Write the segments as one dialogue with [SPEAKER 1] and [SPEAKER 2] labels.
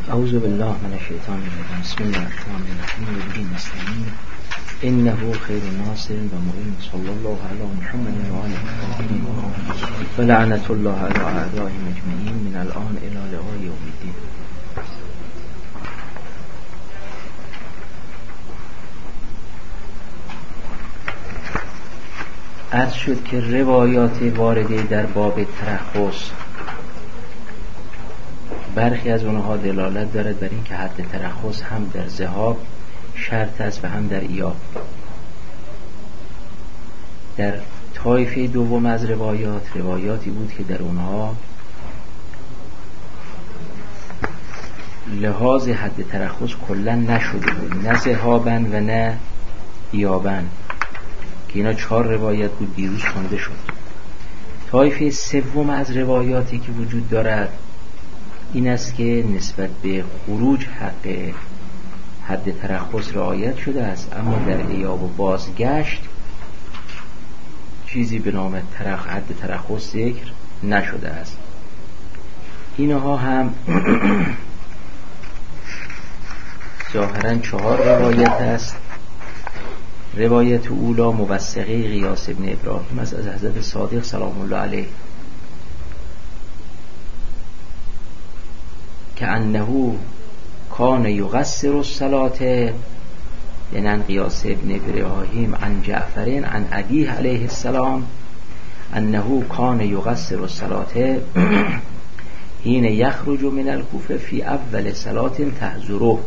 [SPEAKER 1] اعوذ بالله من الشیطان الرجیم. بسم الله الرحمن الرحیم. و به نستعین انه خیر ناصر و معین. صلی الله علی محمد و آله الطاهرین و لعنت الله علی اعدائهم اجمعین من الان الی لقاء یوم الدین. عرض شد که روایات وارده در باب ترخص برخی از اونها دلالت دارد بر این که حد ترخص هم در ذهاب شرط است و هم در ایاب. در طایفه دوم از روایاتی بود که در اونها لحاظ حد ترخص کلا نشده بود، نه ذهابن و نه ایابن، که اینا 4 روایت بود دیروز خوانده شد. طایفه سوم از روایاتی که وجود دارد این است که نسبت به خروج حد ترخص رعایت شده است، اما در ایاب و بازگشت چیزی به نام حد ترخص ذکر نشده است. اینها هم ظاهراً 4 روایت است. روایت اولا موثقه قیاس ابن ابراهیم از حضرت صادق سلام الله علیه که انه کان یقصر الصلاة، یعنی عن قیاس ابن ابراهیم عن جعفر عن ابیه علیه السلام انه کان یقصر الصلاة حین یخرج من الکوفه فی اول صلاة تحضره.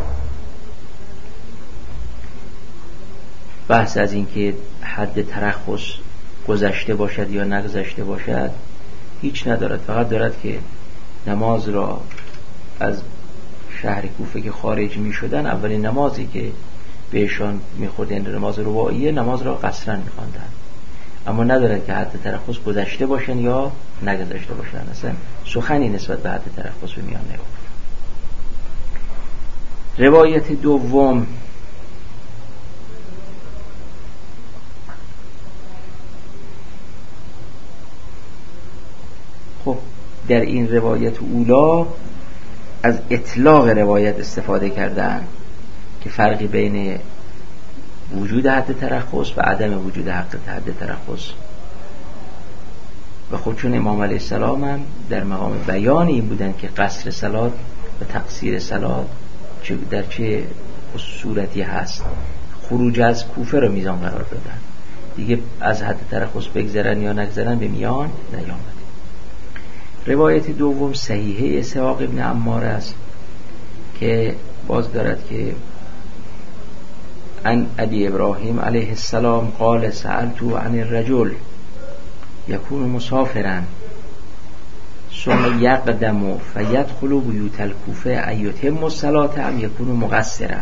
[SPEAKER 1] بحث از این که حد ترخص گذشته باشد یا نگذشته باشد هیچ ندارد، فقط دارد که نماز را از شهر کوفه که خارج می شدن، اولین نمازی که بهشان می خوردن نماز رباعیه، نماز را قصرا می خواندن، اما ندارد که حد ترخص گذشته باشن یا نگذشته باشن. اصلا سخنی نسبت به حد ترخص به میان نیامد. روایت دوم خب در این روایت اولا از اطلاق روایت استفاده کردن که فرقی بین وجود حد ترخص و عدم وجود حد ترخص. و خب چون امام علیه السلام هم در مقام بیان این بودن که قصر صلات و تقصیر صلات در چه صورتی هست، خروج از کوفه رو میزان قرار دادن، دیگه از حد ترخص بگذرن یا نگذرن به میان نیامد. روایت دوم صحیحه اسحاق ابن عمار است که باز دارد که عن ابی ابراهیم علیه السلام قال سألت عن الرجل یکون مسافرا ثم یقدم فیدخل بیوت الکوفه ایتم الصلاة ام یکون مقصرا.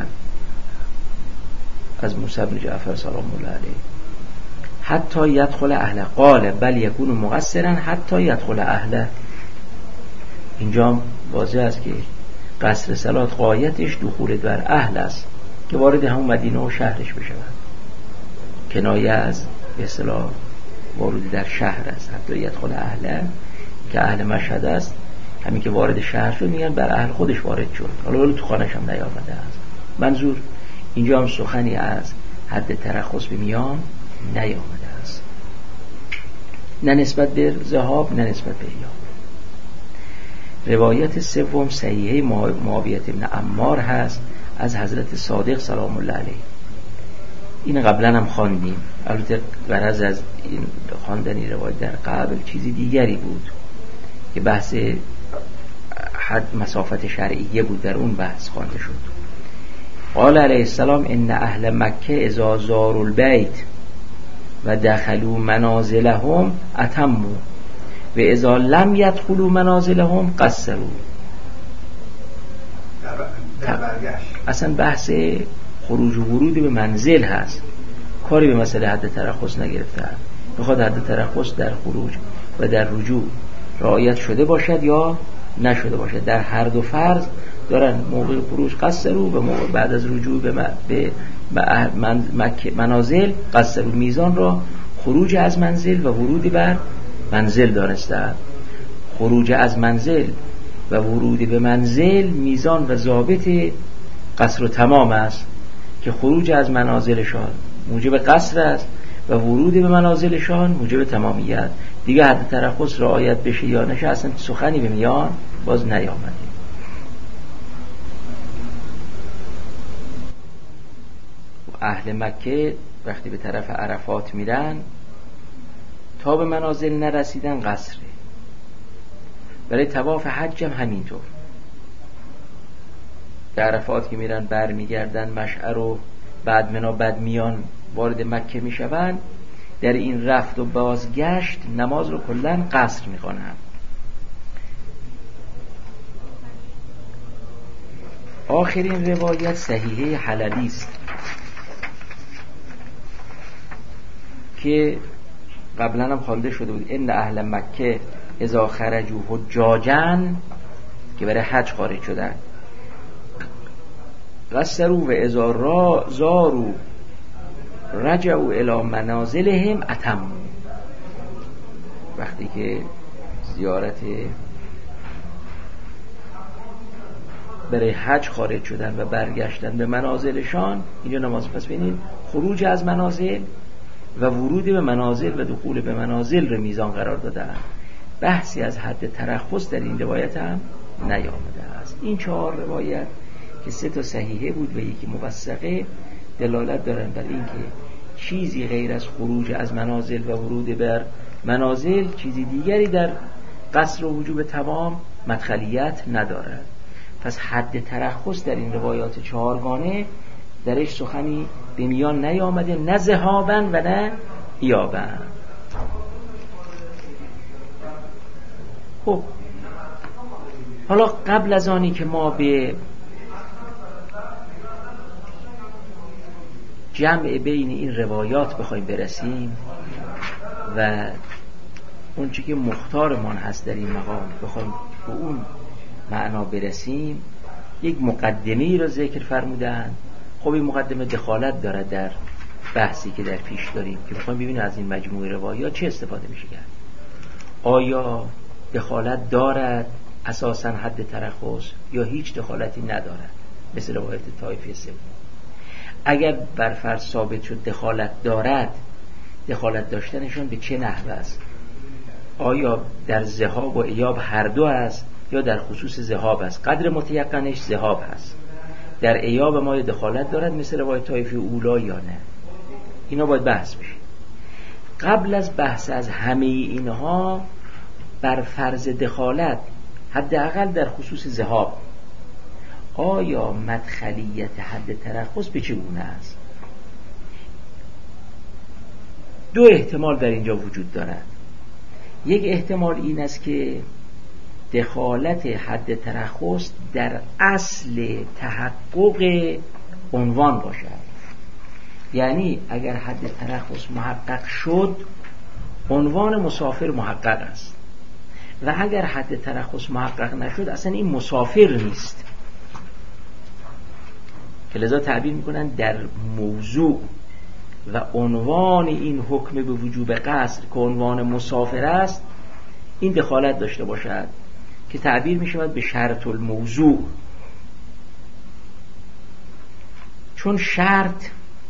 [SPEAKER 1] از موسی بن جعفر سلام الله علیه حتی یدخل اهل قال بل یکون مقصرا حتی یدخل اهل. اینجا واضح است که قصر صلات غایتش دخول بر اهل است که وارد همون مدینه و شهرش بشود، کنایه از به اصطلاح وارد در شهر است. حتی یدخل اهل که اهل مشهد است، همین که وارد شهر شد میگن بر اهل خودش وارد شد، حالا تو خانه‌ش هم نیامده است. منظور اینجا هم سخنی از حد ترخص به میان نیامده است، نه نسبت به ذهاب نه نسبت به ایاب. روایت سوم صحیحه معاویه بن عمار هست از حضرت صادق سلام الله علیه. این قبلا هم خواندیم، البته غرض از این خواندن این روایت در قبل چیزی دیگری بود که بحث حد مسافت شرعیه بود، در اون بحث خوانده شد. قال علیه السلام ان اهل مکه اذا زاروا البیت و دخلوا منازلهم اتموا و اذا لم يدخلوا منازلهم قصروا. اصلا بحث خروج و ورود به منزل هست، کاری به مسئله حد ترخص نگرفته. میخواد حد ترخص در خروج و در رجوع رعایت شده باشد یا نشده باشد. در هر دو فرض دارن موقع خروج قصروا و موقع بعد از رجوع به منازل قصروا. میزان را خروج از منزل و ورود بر منزل دانستند. خروج از منزل و ورود به منزل میزان و ضابط قصر و تمام است که خروج از منازلشان موجب قصر است و ورود به منازلشان موجب تمامیت. دیگه حد ترخص رعایت بشه یا نشه اصلا سخنی به میان باز نیامده. اهل مکه وقتی به طرف عرفات میرن تا به منازل نرسیدن قصره. برای طواف حج هم همینطور، به عرفات که میرن بر میگردن مشعر و بعد منا بعد میان وارد مکه میشون، در این رفت و بازگشت نماز رو کلن قصر میکنن. آخرین روایت صحیحه حلبی است که قبلا هم خوانده شده بود: ان اهل مکه اذا خرجوا حجاجا، که برای حج خارج شدن، قصروا و اذا زاروا رجعوا الی منازلهم اتموا. وقتی که زیارت برای حج خارج شدن و برگشتن به منازلشان، اینجا نماز. پس ببینید خروج از منازل و ورود به منازل و دخول به منازل رو میزان قرار دادن. بحثی از حد ترخص در این روایت هم نیامده است. این 4 روایت که 3 تا صحیحه بود و یکی موثقه دلالت دارن بر این که چیزی غیر از خروج از منازل و ورود بر منازل چیزی دیگری در قصر و وجوب تمام مدخلیت ندارد. پس حد ترخص در این روایات 4 گانه درش سخنی به میان نیامده، نه ذهابا و نه ایابا. خب حالا قبل از آنی که ما به جمع بین این روایات بخوایم برسیم و اون چی که مختارمان هست در این مقام بخوایم به اون معنا برسیم، یک مقدمه‌ای را ذکر فرمودن. خب این مقدمه دخالت دارد در بحثی که در پیش داریم که بخوایم ببینیم از این مجموعه روایات چه استفاده میشه کرد. آیا دخالت دارد اساساً حد ترخص یا هیچ دخالتی ندارد، مثل روایت طایفه سوم؟ اگر بر فرض ثابت شد دخالت دارد، دخالت داشتنشون به چه نحو است؟ آیا در ذهاب و ایاب هر دو است یا در خصوص ذهاب است؟ قدر متیقنش ذهاب است. در ایاب ما دخالت دارد مثل روایت طایفه اولا یا نه؟ اینا باید بحث بشه. قبل از بحث از همه اینها بر فرض دخالت حداقل در خصوص ذهاب، آیا مدخلیت حد ترخص به چگونه است؟ 2 احتمال در اینجا وجود دارد. یک احتمال این است که دخالت حد ترخص در اصل تحقق عنوان باشد. یعنی اگر حد ترخص محقق شد، عنوان مسافر محقق است، و اگر حد ترخص محقق نشد اصلا این مسافر نیست، که لذا تعبیر میکنن در موضوع و عنوان این حکم به وجوب قصر که عنوان مسافر است این دخالت داشته باشد، که تعبیر میشود به شرط الموضوع. چون شرط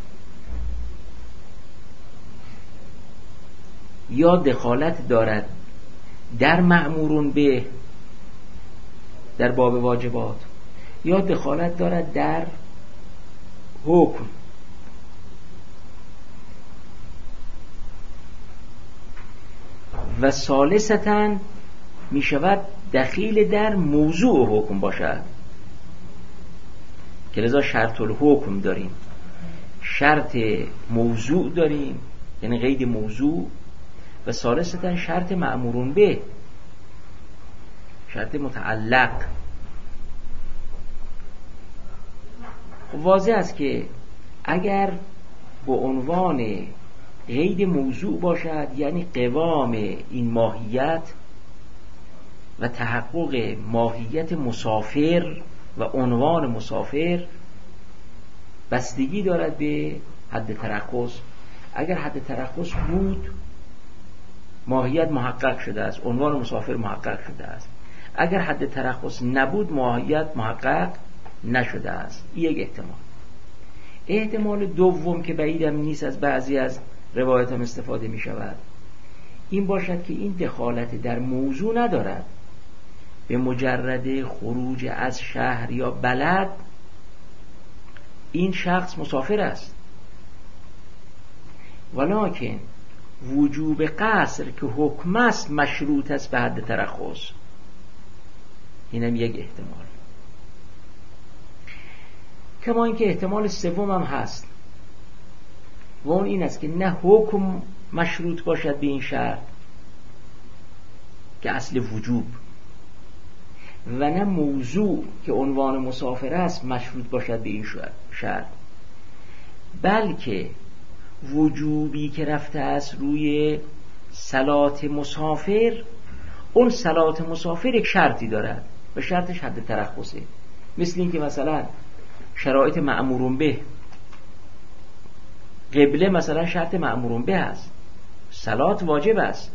[SPEAKER 1] یا دخالت دارد در مأمورون به در باب واجبات، یا دخالت دارد در حکم. و ثالثتاً می شود دخیل در موضوع حکم باشد، که لذا شرط الحکم داریم، شرط موضوع داریم یعنی قید موضوع، و ثالثتاً شرط مأمورون به، شرط متعلق. واضح است که اگر به عنوان قید موضوع باشد یعنی قوام این ماهیت و تحقق ماهیت مسافر و عنوان مسافر بستگی دارد به حد ترخص. اگر حد ترخص بود ماهیت محقق شده است، عنوان مسافر محقق شده است. اگر حد ترخص نبود ماهیت محقق نشده است. یک احتمال. احتمال دوم که بعیدم نیست، از بعضی از روایات هم استفاده می شود، این باشد که این دخالت در موضوع ندارد. به مجرد خروج از شهر یا بلد این شخص مسافر است، ولکن وجوب قصر که حکم است مشروط است به حد ترخص. اینم یک احتمال. کما اینکه احتمال سوم هم هست و اون این است که نه حکم مشروط باشد به این شرط که اصل وجوب، و نه موضوع که عنوان مسافر است مشروط باشد به این شرط، بلکه وجوبی که رفته است روی صلات مسافر، اون صلات مسافر یک شرطی دارد و شرطش حد ترخصه. مثل این که مثلا شرایط مأمورون به، قبله مثلا شرط مأمورون به است، صلات واجب است.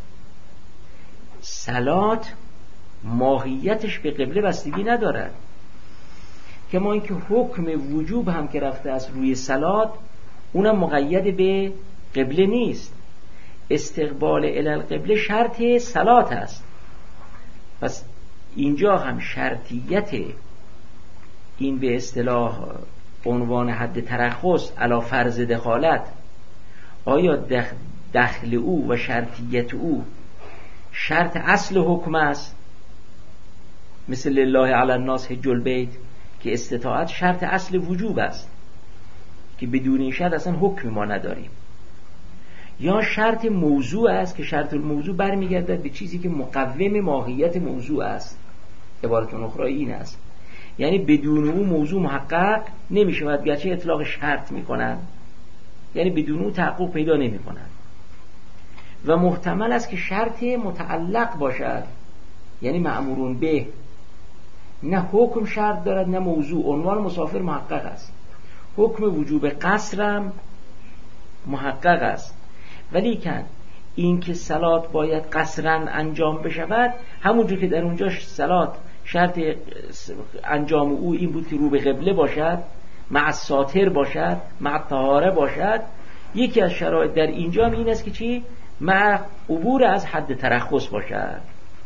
[SPEAKER 1] صلات ماهیتش به قبله بستگی ندارد، که ما اینکه حکم وجوب هم که رفته است روی صلات اونم مقید به قبله نیست. استقبال الی القبله شرط صلات است. پس اینجا هم شرطیت این به اصطلاح عنوان حد ترخص علی فرض دخالت، آیا دخل او و شرطیت او شرط اصل حکم است، مثل لله علی الناس حج البیت که استطاعت شرط اصل وجوب است که بدون این شرط اصلا حکم ما نداریم، یا شرط موضوع است که شرط الموضوع برمیگردد به چیزی که مقوم ماهیت موضوع است. عبارت اخرى این است، یعنی بدون او موضوع محقق نمی شود، گرچه اطلاق شرط می کنند، یعنی بدون او تحقق پیدا نمی کنند. و محتمل است که شرط متعلق باشد، یعنی مأمورون به، نه حکم شرط دارد نه موضوع. عنوان مسافر محقق است، حکم وجوب قصرم محقق است، ولی کن این که صلات باید قصرا انجام بشود، همونجور که در اونجا صلات شرط انجام او این بود که رو به قبله باشد، مع ساتر باشد، مع طهاره باشد، یکی از شرایط در اینجا هم این است که چی؟ مع عبور از حد ترخص باشد.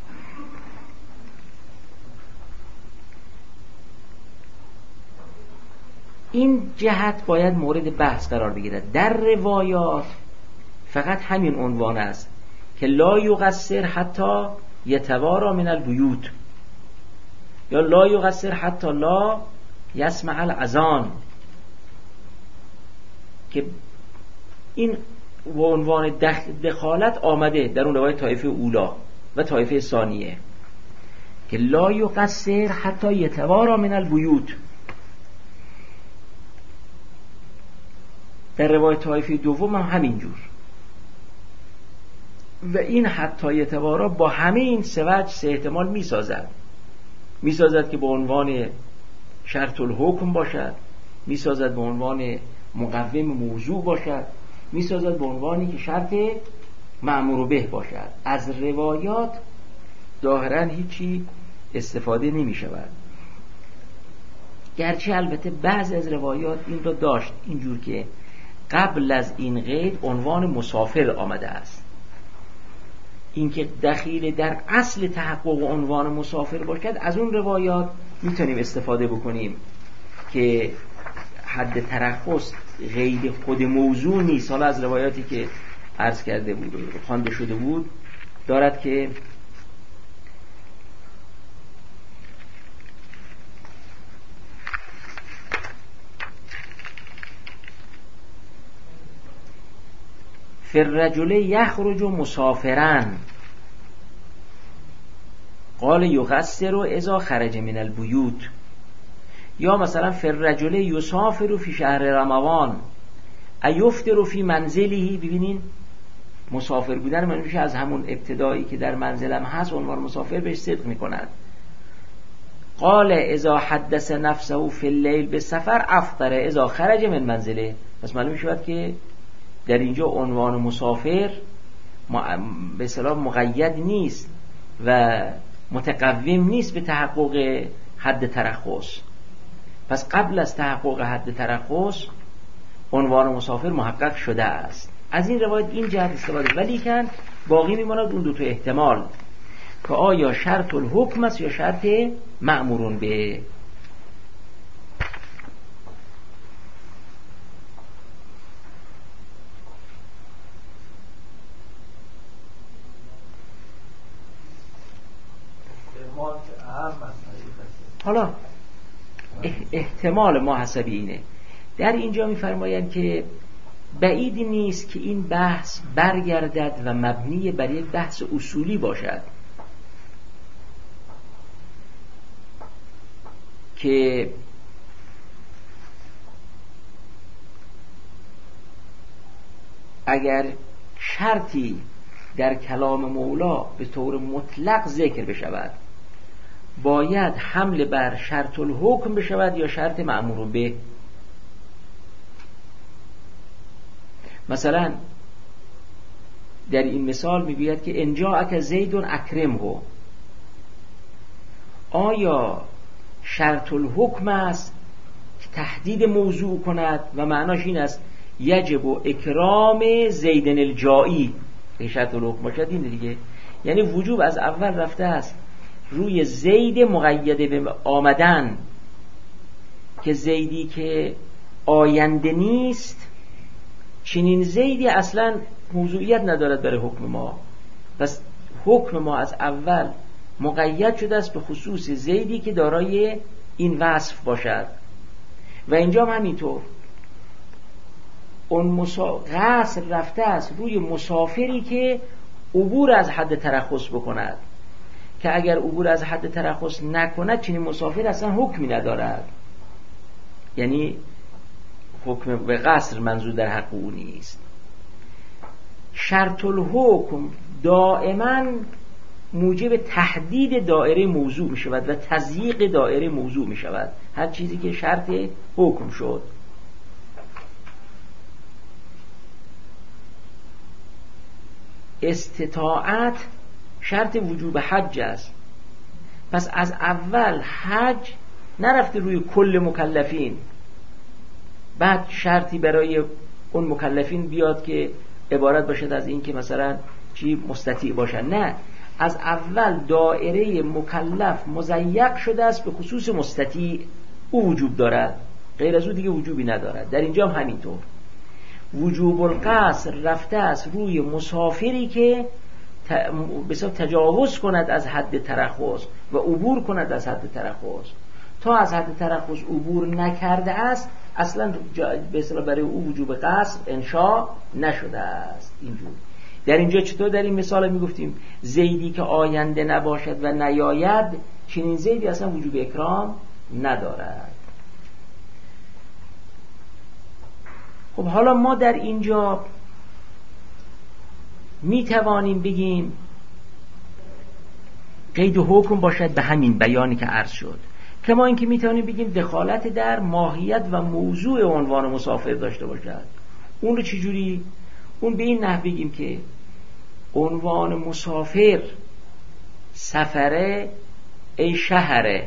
[SPEAKER 1] این جهت باید مورد بحث قرار بگیرد. در روایات فقط همین عنوان است که لا یقصر حتی یتوارا من البیوت، یا لا یقصر حتی لا یسمع الاذان، که این و عنوان دخالت آمده در اون روایت طایفه اولا و طایفه ثانیه که لا یقصر حتی یتوارا من البیوت. در روایت طایفه دوم هم همینجور. و این حتی یتوارا با همه این سه وجه سه احتمال میسازد که به عنوان شرط الحکم باشد، میسازد به عنوان مقوم موضوع باشد، میسازد به عنوانی که شرط مأمور به باشد. از روایات ظاهرا هیچی استفاده نمی شود، گرچه البته بعضی از روایات این را داشت اینجور که قبل از این قید عنوان مسافر آمده است. اینکه دخیل در اصل تحقق عنوان مسافر باشد، از اون روایات میتونیم استفاده بکنیم که حد ترخص قید خود موضوع نیست. حالا از روایاتی که عرض کرده بود خوانده شده بود دارد که فالرجل یخرج مسافرا قال یقصر اذا خرج من البیوت، یا مثلا فالرجل یسافر فی شهر رمضان ایفتر فی منزله. ببینین مسافر بودن من میشه از همون ابتدایی که در منزلم هست عنوان مسافر بهش صدق میکند. قال اذا حدث نفسه فی اللیل بالسفر افطر اذا خرج من منزله. پس معلوم شود که در اینجا عنوان مسافر به اصطلاح مقید نیست و متقوم نیست به تحقق حد ترخص. پس قبل از تحقق حد ترخص عنوان مسافر محقق شده است. از این روایت این جهت استفاده، ولی کن باقی میماند اون دو تا احتمال که آیا شرط الحکم است یا شرط مأمورون به. حالا احتمال ما حسبی اینه، در اینجا میفرمایند که بعید نیست که این بحث برگردد و مبنی بر یک بحث اصولی باشد که اگر شرطی در کلام مولا به طور مطلق ذکر بشود باید حمل بر شرط الحکم بشود یا شرط مأمور به. مثلا در این مثال میگوید که ان جاءک زید اکرمه، آیا شرط الحکم است که تحدید موضوع کند و معناش این است یجب اکرام زید الجائی، که شرط الحکم باشد این دیگه، یعنی وجوب از اول رفته است روی زید مقید به آمدن، که زیدی که آینده نیست چنین زیدی اصلا موضوعیت ندارد برای حکم ما. پس حکم ما از اول مقید شده است به خصوص زیدی که دارای این وصف باشد. و اینجا هم همینطور اون قصر رفته است روی مسافری که عبور از حد ترخص بکند، که اگر عبور از حد ترخص نکند چنین مسافر اصلا حکمی ندارد، یعنی حکم به قصر منظور در حق او نیست. شرط الحکم دائما موجب تحدید دایره موضوع می شود و تضییق دایره موضوع می شود، هر چیزی که شرط حکم شد. استطاعت شرط وجوب حج است، پس از اول حج نرفته روی کل مکلفین، بعد شرطی برای اون مکلفین بیاد که عبارت باشد از این که مثلا چی مستطیع باشن. نه، از اول دائره مکلف مضیق شده است به خصوص مستطیع، او وجوب دارد، غیر از او دیگه وجوبی ندارد. در اینجا هم همینطور وجوب القصر رفته است روی مسافری که بسیار تجاوز کند از حد ترخص و عبور کند از حد ترخص. تا از حد ترخص عبور نکرده است اصلا به اصطلاح برای او وجوب قصر انشاء نشده است. اینجور در اینجا چطور در این مثال میگفتیم زیدی که آینده نباشد و نیاید چنین زیدی اصلا وجوب اکرام ندارد. خب حالا ما در اینجا می توانیم بگیم قید حکم باشد به همین بیانی که عرض شد، کما اینکه می توانیم بگیم دخالت در ماهیت و موضوع عنوان مسافر داشته باشد. اون رو چجوری؟ اون به این نحو بگیم که عنوان مسافر سفره ای شهره،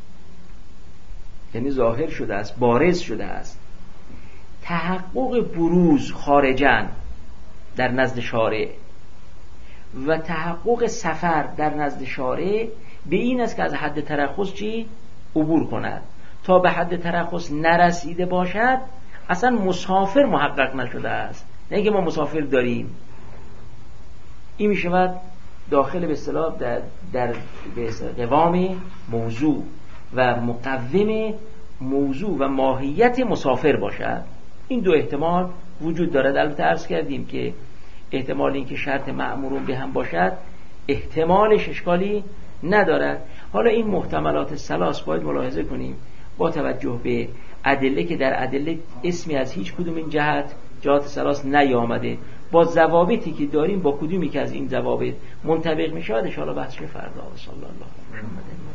[SPEAKER 1] یعنی ظاهر شده است، بارز شده است. تحقق بروز خارجاً در نزد شارع و تحقق سفر در نزد شارع به این است که از حد ترخص چی؟ عبور کند. تا به حد ترخص نرسیده باشد اصلا مسافر محقق نشده است، نه اینکه ما مسافر داریم. این می شود داخل به اصطلاح در قوام موضوع و مقوم موضوع و ماهیت مسافر باشد. این دو احتمال وجود دارد. البته عرض کردیم که احتمال این که شرط مأمورون به هم باشد احتمالش اشکالی ندارد. حالا این محتملات ثلاث باید ملاحظه کنیم با توجه به ادله که در ادله اسمی از هیچ کدوم این جهات ثلاث نیامده، با ضوابطی که داریم با کدومی که از این ضوابط منطبق میشه ان شاء الله بحثش فردا. صلی الله علیه و سلم.